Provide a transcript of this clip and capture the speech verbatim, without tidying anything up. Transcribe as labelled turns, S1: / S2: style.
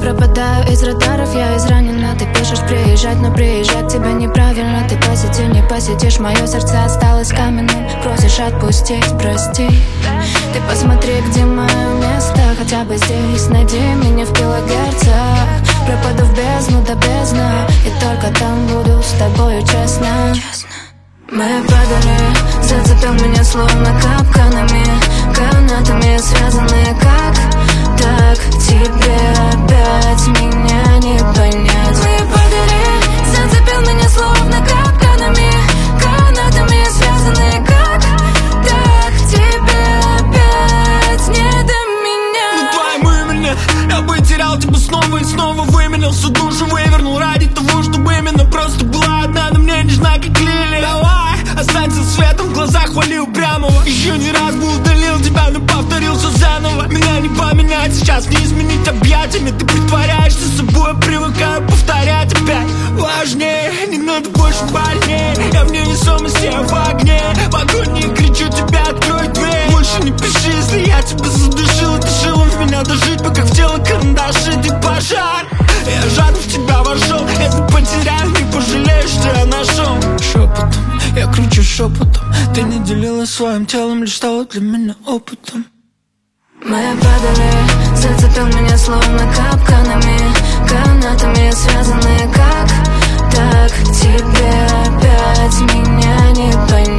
S1: пропадаю из радаров, я изранена. Ты пишешь приезжать, но приезжать к тебе неправильно. Ты посети, не посетишь, мое сердце осталось каменным. Просишь отпустить, прости. Ты посмотри, где мое место, хотя бы здесь. Найди меня в килогерцах. Пропаду в бездну до бездны, и только там буду с тобою честно. Мы падали, зацепил меня словно капканами, канатами связанные как так тебе опять меня не понять. Мы падали, зацепил меня словно капканами, канатами связанные как так тебе опять не до меня.
S2: Ну твоим именем я бы терял тебя снова и снова, выменял всю душу, вывернул ради того, чтобы именно просто была одна, но мне нежна как лилия. Давай, останься светом в глазах, хвали упрямого. Еще не раз бы удалил тебя, но повторил все заново. Меня не поменять, сейчас не изменить объятиями. Ты притворяешься собой, привыкаю повторять опять. Важнее, не надо больше больнее. Я в невесомости, я в огне. В огонь не кричу, тебя открой дверь. Больше не пиши, если я тебя задушил. Ты шилом в меня дожить, пока в тело карандаши. Ты пожар, я жадно в тебя вошел. Если потеряю, не пожалеешь, что я нашел. Шепотом, я кричу шепотом. Ты не делилась своим телом, лишь стала для меня опытом.
S1: Мы падали, зацепил меня словно капканами, канатами связанные как так тебе опять меня не понять.